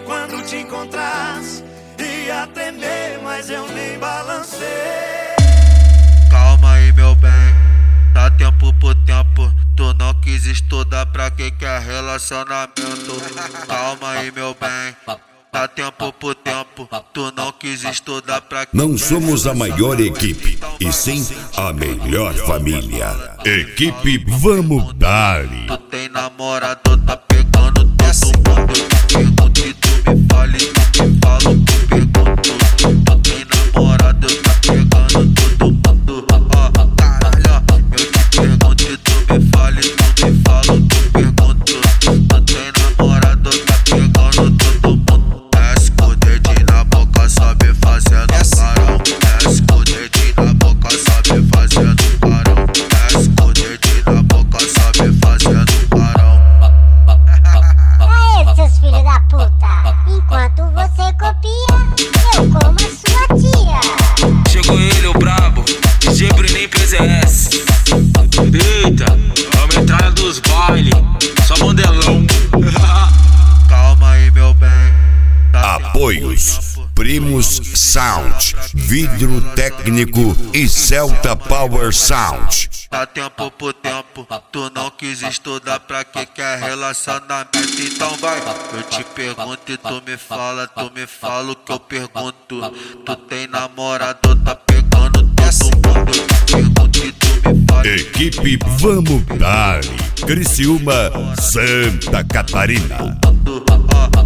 quando te encontrasse. Ia tremer, mas eu nem balancei. Calma aí, meu bem, dá tempo por tempo. Tu não quis estudar, pra que é relacionamento? Calma aí, meu bem, dá tempo por tempo. Tu não quis estudar, pra que Não somos a maior equipe, e sim a melhor família. Equipe Vamos Dali. Tu tem namorado, tá pegando todo mundo. Pergunta e tu me fala, e tu me fala o que eu pergunto. Tu tem namorado, tá pegando todo mundo. Caralho, eu te pergunto e tu me fala, e tu me fala o que eu pergunto. Tu tem namorado, tá pegando todo mundo. Desce com o dedinho na boca, sobe fazendo carão. Desce com o dedinho na boca, sobe fazendo carão. Desce com o dedinho na boca, sobe fazendo carão. Aê, seus filhos da puta! Enquanto você copia, eu como a sua tia. Chegou ele, o brabo, DJ Bruninho PZS. Eita, a metralha dos baile, só modelão. Calma aí, meu bem. Apoios: Primus Sound, Vidro Técnico e Celta Power Sound. Dá tempo por tempo, tu não quis estudar, pra que é relacionamento? Então vai, eu te pergunto e tu me fala o que eu pergunto. Tu tem namorado, tá pegando todo mundo. Pergunta e tu me fala. Equipe Vamos Dali, Criciúma, Santa Catarina.